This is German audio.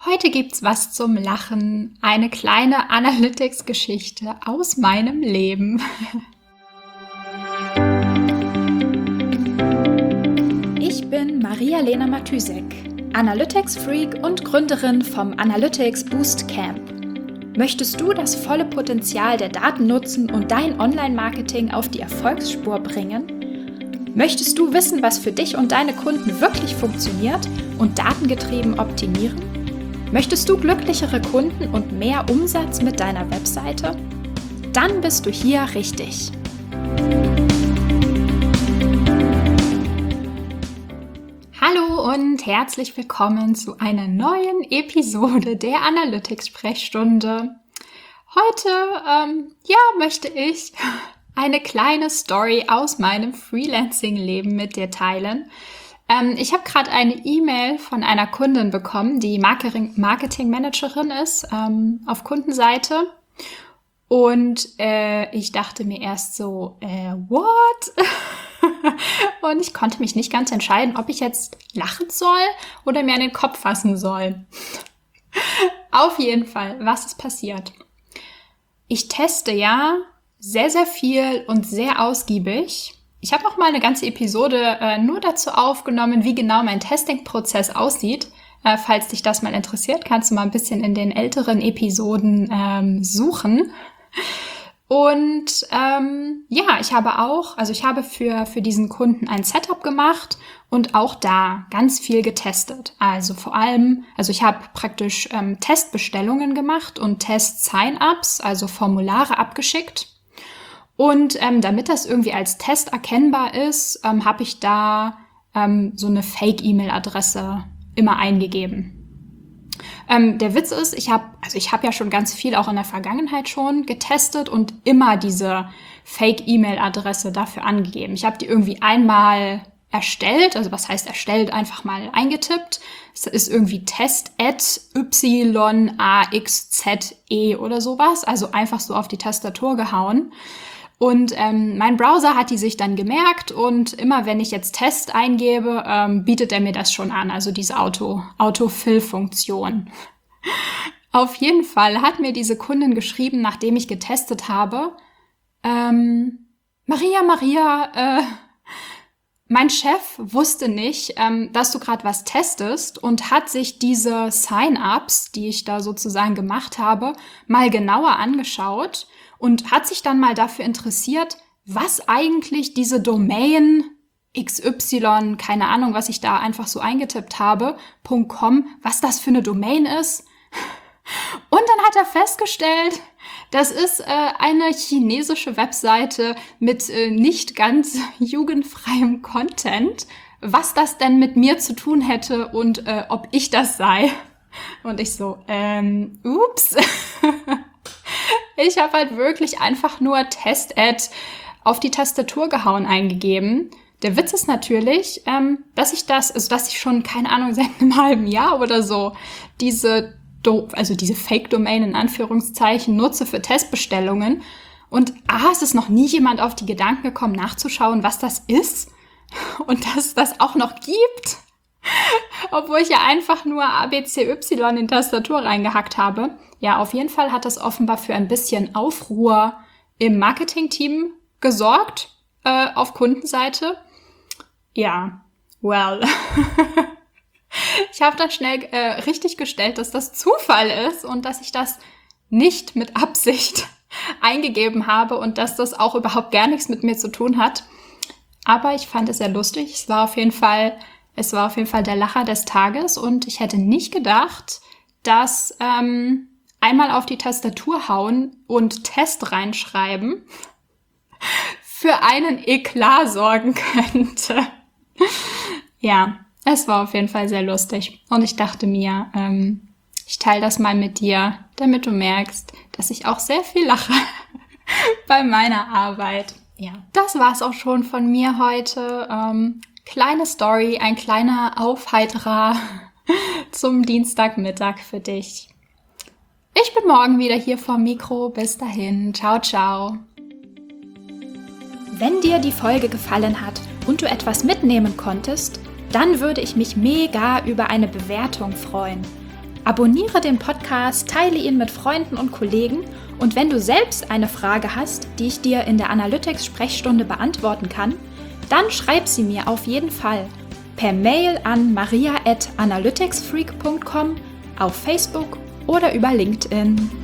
Heute gibt's was zum Lachen, eine kleine Analytics-Geschichte aus meinem Leben. Ich bin Maria-Lena Matysek, Analytics-Freak und Gründerin vom Analytics Boost Camp. Möchtest du das volle Potenzial der Daten nutzen und dein Online-Marketing auf die Erfolgsspur bringen? Möchtest du wissen, was für dich und deine Kunden wirklich funktioniert und datengetrieben optimieren? Möchtest du glücklichere Kunden und mehr Umsatz mit deiner Webseite? Dann bist du hier richtig. Hallo und herzlich willkommen zu einer neuen Episode der Analytics-Sprechstunde. Heute möchte ich eine kleine Story aus meinem Freelancing-Leben mit dir teilen. Ich habe gerade eine E-Mail von einer Kundin bekommen, die Marketing-Managerin ist auf Kundenseite. Und ich dachte mir erst so, what? Und ich konnte mich nicht ganz entscheiden, ob ich jetzt lachen soll oder mir an den Kopf fassen soll. Auf jeden Fall, was ist passiert? Ich teste ja sehr, sehr viel und sehr ausgiebig. Ich habe auch mal eine ganze Episode nur dazu aufgenommen, wie genau mein Testing-Prozess aussieht. Falls dich das mal interessiert, kannst du mal ein bisschen in den älteren Episoden suchen. Und ich habe für diesen Kunden ein Setup gemacht und auch da ganz viel getestet. Ich habe praktisch Testbestellungen gemacht und Test-Sign-ups, also Formulare abgeschickt. Und damit das irgendwie als Test erkennbar ist, habe ich da so eine Fake-E-Mail-Adresse immer eingegeben. Der Witz ist, ich habe ja schon ganz viel auch in der Vergangenheit schon getestet und immer diese Fake-E-Mail-Adresse dafür angegeben. Ich habe die irgendwie einmal erstellt, also was heißt erstellt, einfach mal eingetippt. Es ist irgendwie test@yaxze oder sowas, also einfach so auf die Tastatur gehauen. Und mein Browser hat die sich dann gemerkt und immer wenn ich jetzt Test eingebe, bietet er mir das schon an, also diese Autofill-Funktion. Auf jeden Fall hat mir diese Kundin geschrieben, nachdem ich getestet habe, Maria, mein Chef wusste nicht, dass du gerade was testest und hat sich diese Sign-ups, die ich da sozusagen gemacht habe, mal genauer angeschaut und hat sich dann mal dafür interessiert, was eigentlich diese Domain XY, keine Ahnung, was ich da einfach so eingetippt habe, .com, was das für eine Domain ist. Und dann hat er festgestellt, das ist eine chinesische Webseite mit nicht ganz jugendfreiem Content, was das denn mit mir zu tun hätte und ob ich das sei. Und ich so, ups. Ich habe halt wirklich einfach nur Test-Ad auf die Tastatur gehauen eingegeben. Der Witz ist natürlich, dass ich schon, keine Ahnung, seit einem halben Jahr oder so diese Fake-Domain in Anführungszeichen nutze für Testbestellungen. Und es ist noch nie jemand auf die Gedanken gekommen, nachzuschauen, was das ist und dass es das auch noch gibt. Obwohl ich ja einfach nur ABCY in Tastatur reingehackt habe. Ja, auf jeden Fall hat das offenbar für ein bisschen Aufruhr im Marketing-Team gesorgt, auf Kundenseite. Ja, well. Ich habe dann schnell richtig gestellt, dass das Zufall ist und dass ich das nicht mit Absicht eingegeben habe und dass das auch überhaupt gar nichts mit mir zu tun hat. Aber ich fand es sehr lustig. Es war auf jeden Fall der Lacher des Tages und ich hätte nicht gedacht, dass einmal auf die Tastatur hauen und Test reinschreiben für einen Eklat sorgen könnte. Ja, es war auf jeden Fall sehr lustig und ich dachte mir, ich teile das mal mit dir, damit du merkst, dass ich auch sehr viel lache bei meiner Arbeit. Ja, das war's auch schon von mir heute. Kleine Story, ein kleiner Aufheiterer zum Dienstagmittag für dich. Ich bin morgen wieder hier vorm Mikro. Bis dahin. Ciao, ciao. Wenn dir die Folge gefallen hat und du etwas mitnehmen konntest, dann würde ich mich mega über eine Bewertung freuen. Abonniere den Podcast, teile ihn mit Freunden und Kollegen und wenn du selbst eine Frage hast, die ich dir in der Analytics-Sprechstunde beantworten kann, dann schreib sie mir auf jeden Fall per Mail an maria@analyticsfreak.com, auf Facebook oder über LinkedIn.